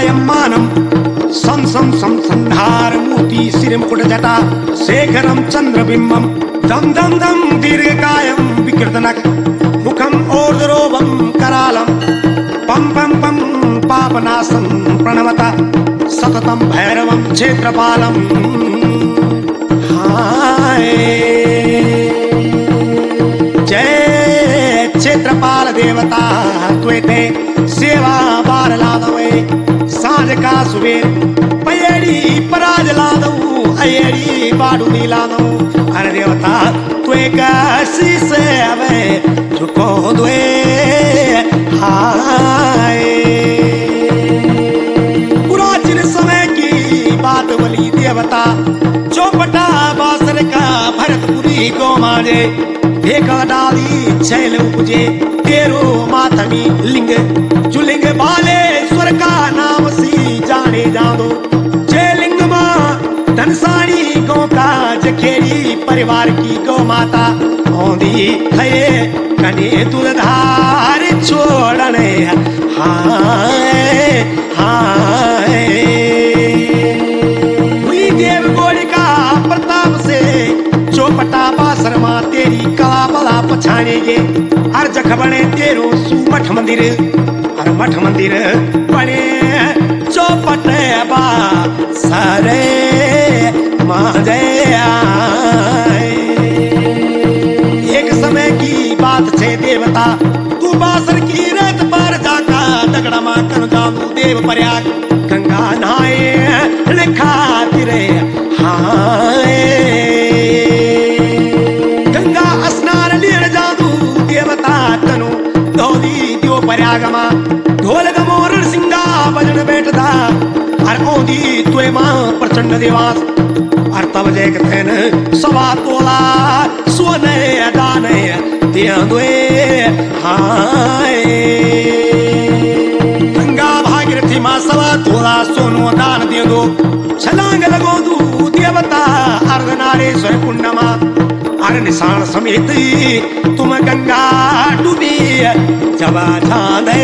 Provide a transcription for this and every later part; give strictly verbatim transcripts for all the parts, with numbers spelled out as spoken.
शोभायमानं सं सं सं संधार मूर्ति श्रीमुकुट जटा शेखरं चंद्रबिंबं दम दम दम दीर्घकायं विकृतनक मुखम ओर्ध्रोभं करालं पम पम पम पापनाशं प्रणवता सततं भैरवं क्षेत्रपालं हाय जय क्षेत्रपाल देवता त्वेते सेवा बार लादवे सांझ का सुबेर पयड़ी पराज लादऊ अयड़ी बाडूनी लादऊ अरे देवता त्वे काशी से अवे झुको द्वे हाय पुरातन समय की बात बोली देवता चौपटा बासर का भरतपुरी गो माजे एक डाली छैल उपजे तेरो माथमी लिंग जुलिंग बाले स्वर का नाम सी जाने जादो जय लिंग माँ धनसानी गौ का जखेरी परिवार की गौ माता औंधी है कने दुर्धार छोड़ने हाय हाय हुई देव गोरी का प्रताप से चौपटा बासर माँ तेरी कला बला पछाड़ेगे हर जख बने तेरो सुमठ मंदिर हर मठ मंदिर बने चौपट बा सारे माँ जय एक समय की बात छे देवता तू बासर की रेत पर जाका दगड़ा माँ कन जादू देव प्रयाग गंगा नहाए खातिर हाय गंगा स्नान लीर जादू देवता तनु धोली दियो प्रयागमा ढोल गमोर सिंगा बजन बैठदा हर औंधी तुए माँ प्रचंड देवास हर तब जय कथन सवा तोला सोने दाने दियांदुए हाय गंगा भागीरथी माँ सवा तोला सोनो दान दियो छलांग लगो दू देवता अर्धनारेश्वर पुण्यमा हर निशान समेत तुम गंगा डूबी जवा जाने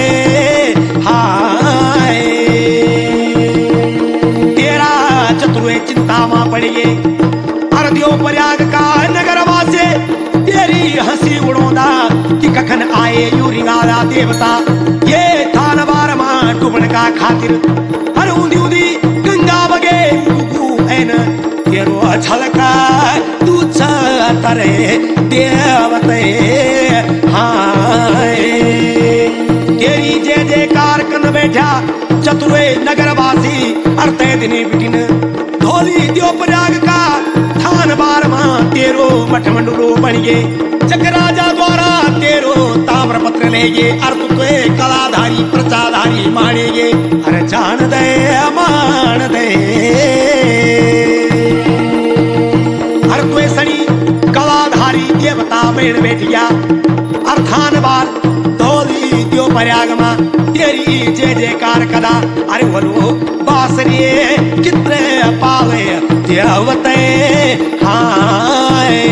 हाय तेरा चतुर्वे चिंता मां पड़िए अर्ध्यो प्रयाग का नगर वासे तेरी हंसी उड़ोदा कि कखन आए यू रिंगाला देवता ये थान बार मां डूबन का खातिर हर ऊंधी ऊंधी गंगा बगे उगू एन तेरो झलका तू तरे देवते हाय तेरी जय जयकार कन बैठा चतुर्वे नगरवासी अर्थे दिनी बिटिन धोली दियो प्रयाग का थान बार मां तेरो मठ मंडलो बनिए जग राजा द्वारा तेरो ताम्र पत्र लेगे अर्थ तुए कलाधारी प्रचाधारी मानेगे अरे जान दे मान दे हर तुए सनी कलाधारी देवता बैठ बैठिया अर्थान बार धोली दियो प्रयागमा तेरी जय जयकार कदा अरे बोलो बासरिए कितने पावे देवते हाय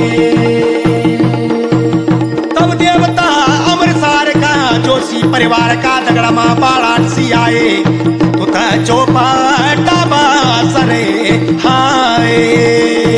तब देवता अमरसार का जोशी परिवार का दगड़ा माँ बालाट सी आए तो चौपाटा बासरे हाय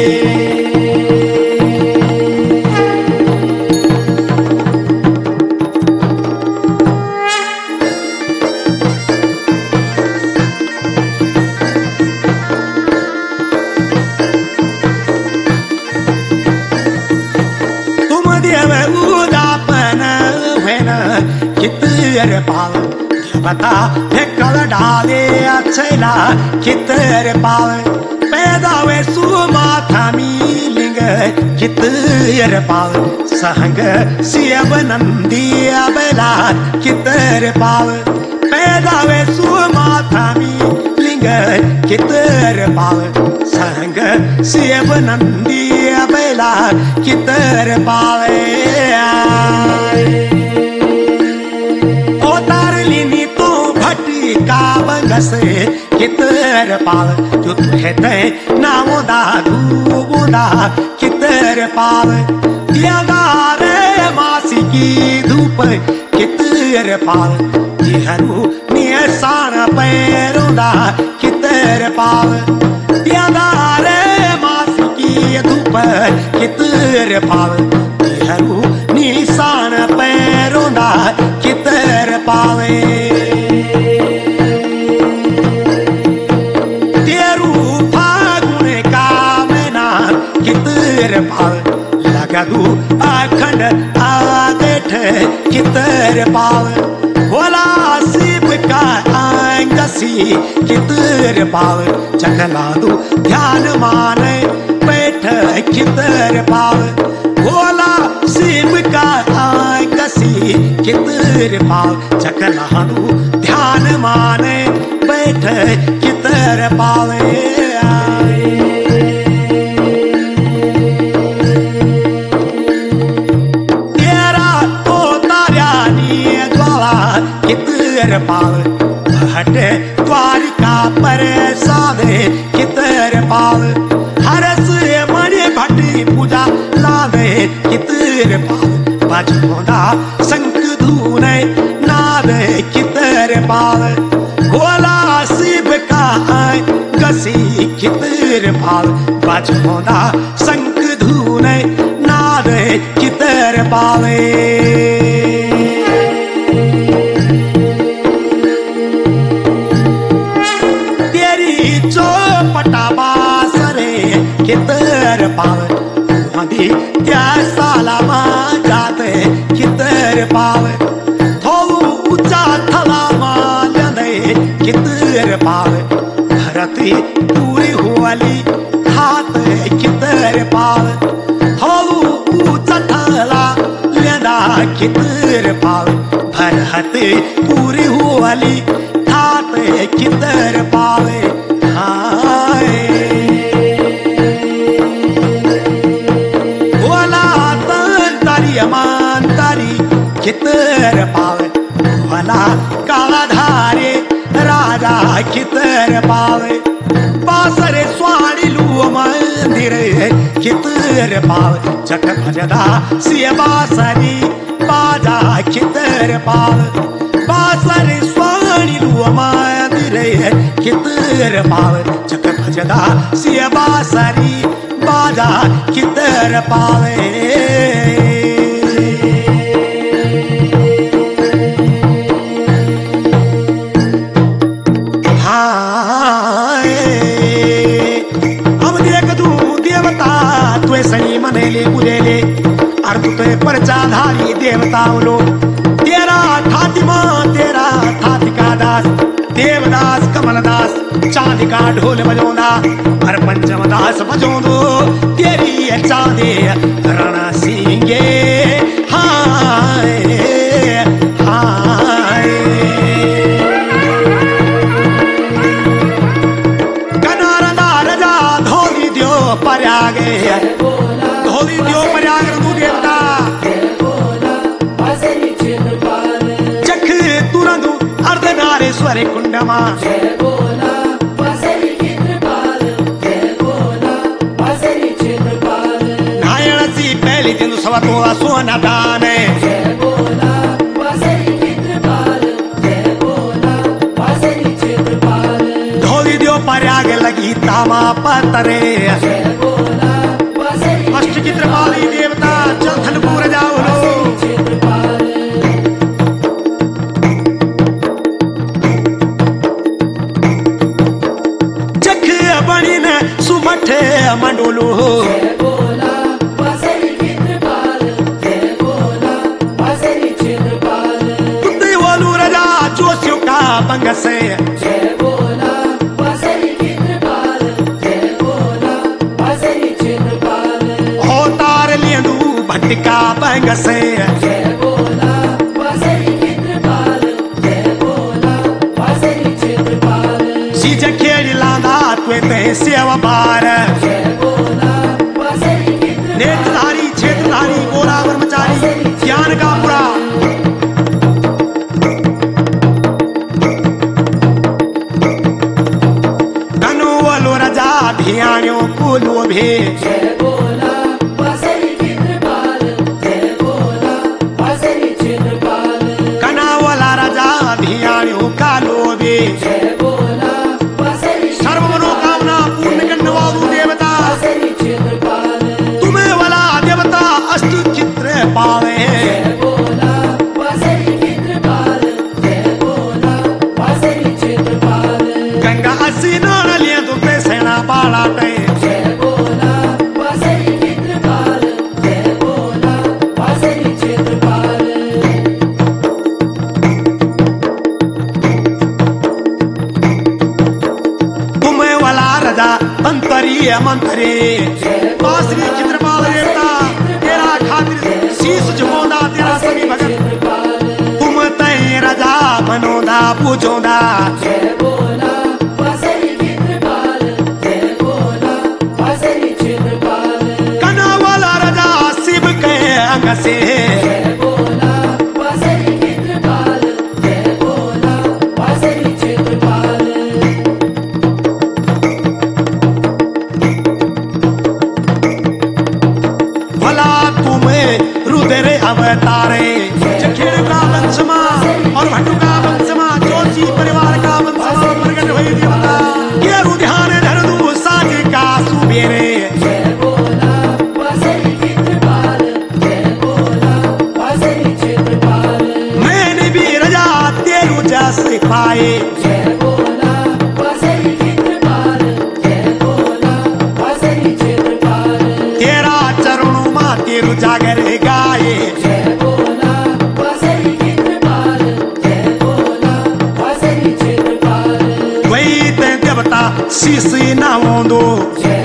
पाल देवता फेकल डाले अच्छला कितर पाल पैदा वे सुमाथा मिलिंग कितर पाल सहंग सियब नंदी अबला कितर पाल पैदा वे सुमाथा मिलिंग कितर पाल सहंग सियब नंदी अबला कितर पाले से कितर पाल जो कहते नामो दादू बोदा कितर पाल दियादार मासी की धूप कितर पाल जिहरू नियसान पे रोंदा कितर पाव दियादा रे मासुकी धूप कितर पाव हरू निशान पे रोंदा कितर पावे तेरू फागुन का महीना कितर पाव लगदू अखंड आगठ कितर पाव होला शिव का अंगसी कितर पाव चकलादू ध्यान माने बैठ कितर पाव होला शिव का अंगसी कितर पाव चकलादू ध्यान माने बैठ कितर पावे कितर पाव हट द्वारिका पर साधे कितर पाव हरस मणि भट्टी पूजा लावे कितर पाव बजोदा शंख धूने नावे कितर पाव भोला शिव का गसी कितर पाव बजोदा शंख धूने नावे कितर पावे कितर पाव मधी त्या साला मा जाते कितर पाव थोऊ ऊंचा थला मा लंदे कितर पाव धरती पूरी हुअली हाथ कितर पाव थोऊ ऊंचा थला लंदा कितर पाव धरती पूरी हुअली हाथ कितर पावे कितर पावे भला कालाधारे राजा कितर पावे बासरे स्वाणी लू मंदिर कितर पावे चक भजदा सिय बासरी बाजा कितर पावे बासरे स्वाणी लू मंदिर कितर पावे चक भजदा सिय बासरी बाजा कितर पावे सही मनेले बुलेले अर्थ परचाधारी देवताओं तेरा ठातिमा तेरा ठातिका दास देवदास कमलदास चांद का ढोल बजोंदा हर पंचम दास बजोंदो तेरी चांदे रणा सिंगे हाय हाय कनारा राजा धोली दियो पर आगे धोली दियो पर आगे तू देवता चख तुरंदु अर्धनारेश्वर कुंडमा नारायण सी पहली दिन सवतो सोना दाने धोली दियो पर आगे लगी तामा पतरे अष्ट चित्रपाली देवता चल थनपुर जाओ लो जख बनी ने सुमठे मंडोलो कुत्ते वालू राजा जोशियों का पंग से भट्टिका पंग से सीज खेड़ी लांदा त्वेते सेवा बार नेत्रधारी क्षेत्रधारी गोरा ब्रह्मचारी ज्ञान का पुरा धनु वालो राजा धियानियों कुलो भी हसी नाल लिया तो पे सेना पाला टे जय बोला वासरी चित्रपाल जय बोला वासरी चित्रपाल तुम्हें वाला राजा मंत्री मंत्री बासरी चित्रपाल देवता तेरा खातिर शीश झुकाਉਂदा तेरा सभी भगत तुम तय राजा बनोदा पूजोदा जय बोला वासरी चित्रपाल जय बोला वासरी चित्रपाल कना वाला राजा शिव के अंग से जय बोला वासरी चित्रपाल जय बोला वासरी चित्रपाल भला तुम्हें रुद्र अवतारे जखेड़ का वंशमा और भट्टू का वंशमा जोशी परिवार का वंशमा प्रकट हुई देवता ये रुधियान धर दू साज का सुबेरे जय बोला वासरी चित्रपाल जय बोला वासरी चित्रपाल मैंने भी रजा तेरू जस पाए जय बोला वासरी चित्रपाल जय बोला वासरी चित्रपाल तेरा चरणों मा तेरू जागर गाए जय बोला वासरी चित्रपाल जय बोला वासरी चित्रपाल वही ते देवता शीश नावों दो जय